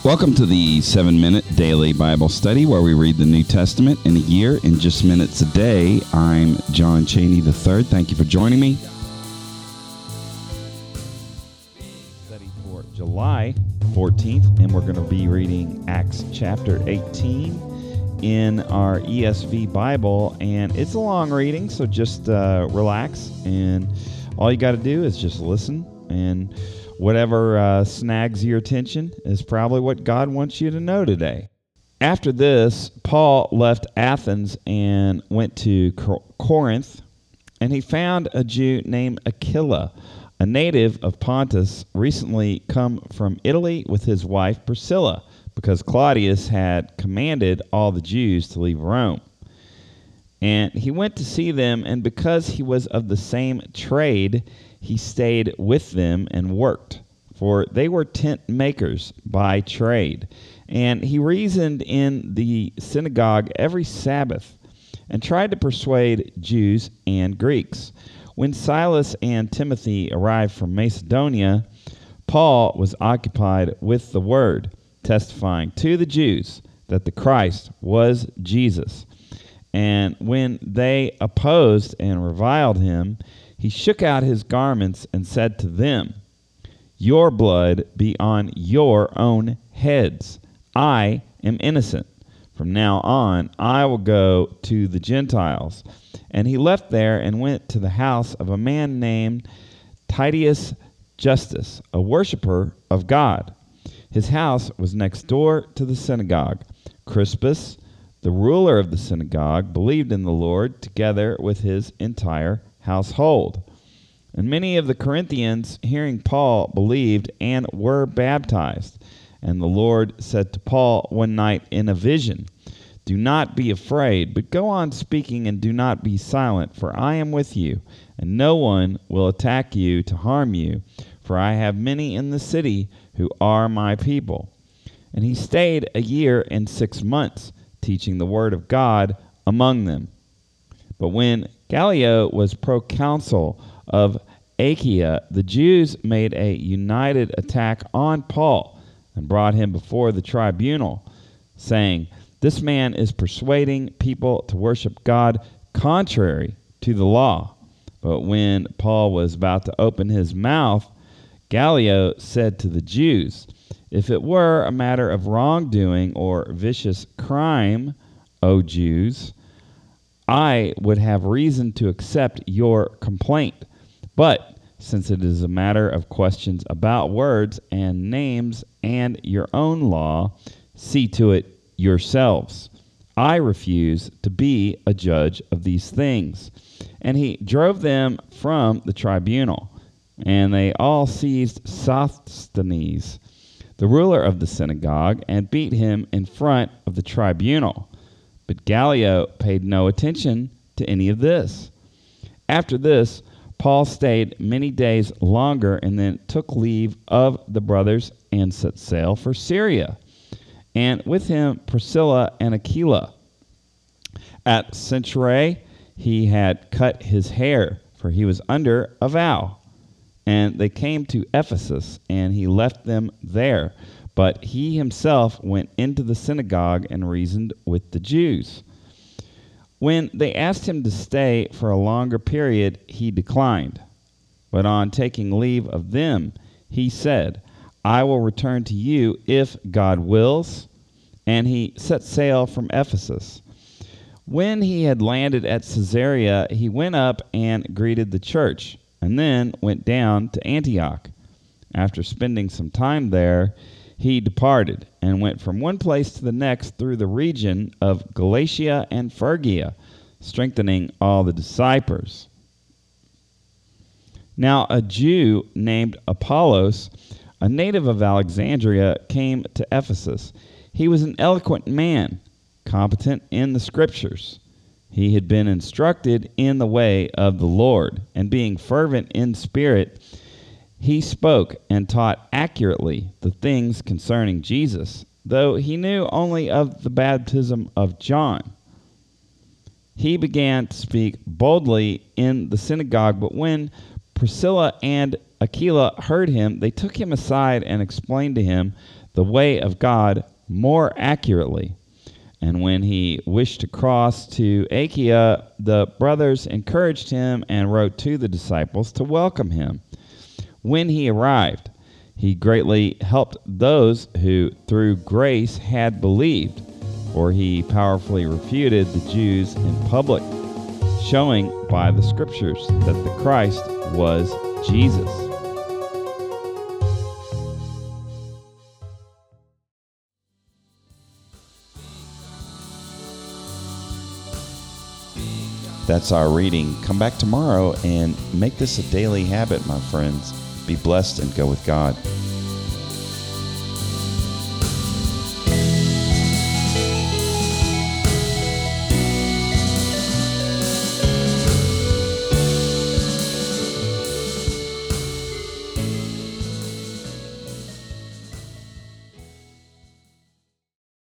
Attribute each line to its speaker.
Speaker 1: Welcome to the 7-Minute Daily Bible Study, where we read the New Testament in a year in just minutes a day. I'm John Cheney III. Thank you for joining me. Study for July 14th, and we're going to be reading Acts chapter 18 in our ESV Bible, and it's a long reading, so just relax, and all you got to do is just listen, and whatever snags your attention is probably what God wants you to know today. After this, Paul left Athens and went to Corinth, and he found a Jew named Aquila, a native of Pontus, recently come from Italy with his wife Priscilla, because Claudius had commanded all the Jews to leave Rome. And he went to see them, and because he was of the same trade, he stayed with them and worked, for they were tent makers by trade. And he reasoned in the synagogue every Sabbath and tried to persuade Jews and Greeks. When Silas and Timothy arrived from Macedonia, Paul was occupied with the word, testifying to the Jews that the Christ was Jesus. And when they opposed and reviled him, he shook out his garments and said to them, "Your blood be on your own heads. I am innocent. From now on, I will go to the Gentiles." And he left there and went to the house of a man named Titius Justus, a worshiper of God. His house was next door to the synagogue. Crispus, the ruler of the synagogue, believed in the Lord together with his entire household. And many of the Corinthians, hearing Paul, believed and were baptized. And the Lord said to Paul one night in a vision, "Do not be afraid, but go on speaking and do not be silent, for I am with you, and no one will attack you to harm you, for I have many in the city who are my people." And he stayed a year and 6 months, teaching the word of God among them. But when Gallio was proconsul of Achaia, the Jews made a united attack on Paul and brought him before the tribunal, saying, "This man is persuading people to worship God contrary to the law." But when Paul was about to open his mouth, Gallio said to the Jews, "If it were a matter of wrongdoing or vicious crime, O Jews, I would have reason to accept your complaint. But since it is a matter of questions about words and names and your own law, see to it yourselves. I refuse to be a judge of these things." And he drove them from the tribunal, and they all seized Sosthenes, the ruler of the synagogue, and beat him in front of the tribunal. But Gallio paid no attention to any of this. After this, Paul stayed many days longer and then took leave of the brothers and set sail for Syria, and with him Priscilla and Aquila. At Cenchreae he had cut his hair, for he was under a vow. And they came to Ephesus, and he left them there. But he himself went into the synagogue and reasoned with the Jews. When they asked him to stay for a longer period, he declined. But on taking leave of them, he said, "I will return to you if God wills." And he set sail from Ephesus. When he had landed at Caesarea, he went up and greeted the church, and then went down to Antioch. After spending some time there, he departed and went from one place to the next through the region of Galatia and Phrygia, strengthening all the disciples. Now a Jew named Apollos, a native of Alexandria, came to Ephesus. He was an eloquent man, competent in the Scriptures. He had been instructed in the way of the Lord, and being fervent in spirit, he spoke and taught accurately the things concerning Jesus, though he knew only of the baptism of John. He began to speak boldly in the synagogue, but when Priscilla and Aquila heard him, they took him aside and explained to him the way of God more accurately. And when he wished to cross to Achaia, the brothers encouraged him and wrote to the disciples to welcome him. When he arrived, he greatly helped those who through grace had believed, for he powerfully refuted the Jews in public, showing by the Scriptures that the Christ was Jesus. That's our reading. Come back tomorrow and make this a daily habit, my friends. Be blessed and go with God.